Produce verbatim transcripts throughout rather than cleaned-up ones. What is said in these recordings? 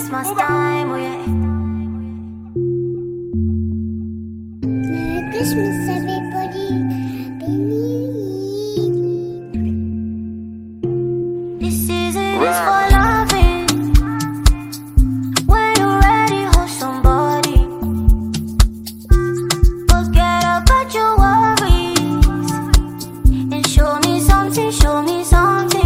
Christmas time, oh yeah. Merry Christmas, everybody. Happy New Year. This season is for loving. When you're ready, hold somebody. Forget about your worries and show me something, show me something.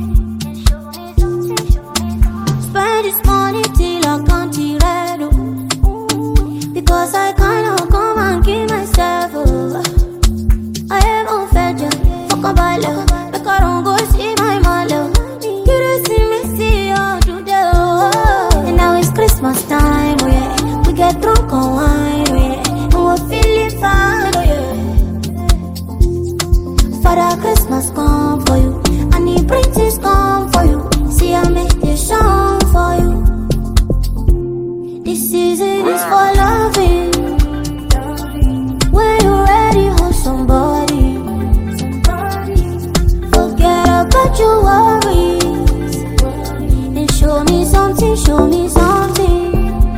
Spend this money till I can't red, oh. Because I cannot come and give myself, oh. I am on fedja, fuck a baller. Make I don't go see my mother. You don't see me, see you today, oh. And now it's Christmas time, oh yeah. We get drunk on wine, oh yeah. And we're feeling fine, oh yeah. Father Christmas come for you, and the princess come for you. See I make this song for you. This season is for loving. When you're ready, hold somebody. Forget about your worries and show me something, show me something.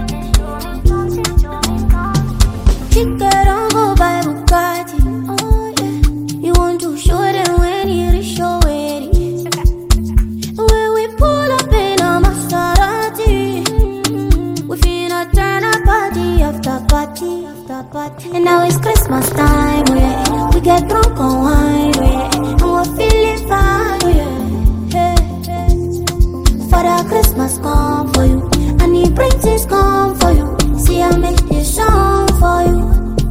Chica don't go by Bugatti, oh yeah. You want to show them when you reach your wedding. When we pull up in a Maserati, we finna turn a party after party after party. And now it's Christmas time, oh yeah. We get drunk on wine, oh yeah. And we're feeling fine, oh yeah. Hey, hey. Father Christmas come for you, and the princess come for you. See I make this song for you.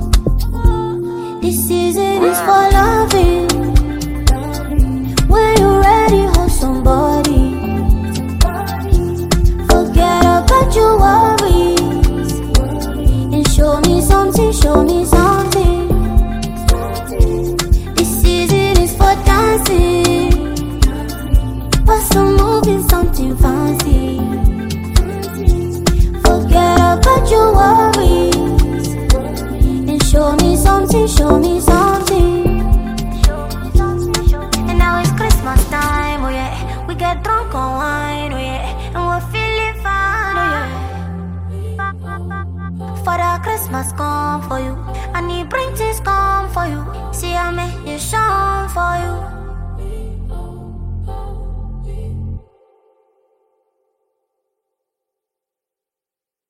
This season is for loving. When you're ready, hold somebody. Forget about your worries and show me something, show me something. This season is for dancing, but some moving something fancy. Forget about your worries and show me something, show me something. And now it's Christmas time, oh yeah. We get drunk on wine, oh yeah. And we're feeling fine, oh yeah. Father Christmas come for you, and the princess come for you. See I make this song for you.